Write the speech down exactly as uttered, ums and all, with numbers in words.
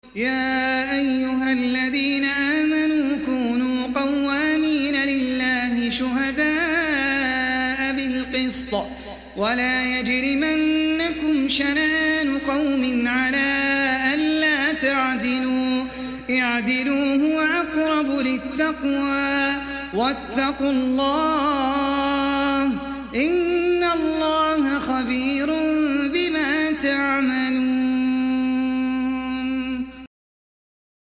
يا أيها الذين آمنوا كونوا قوامين لله شهداء بالقسط ولا يجرمنكم شنآن قوم على ألا تعدلوا اعدلوا هو أقرب للتقوى واتقوا الله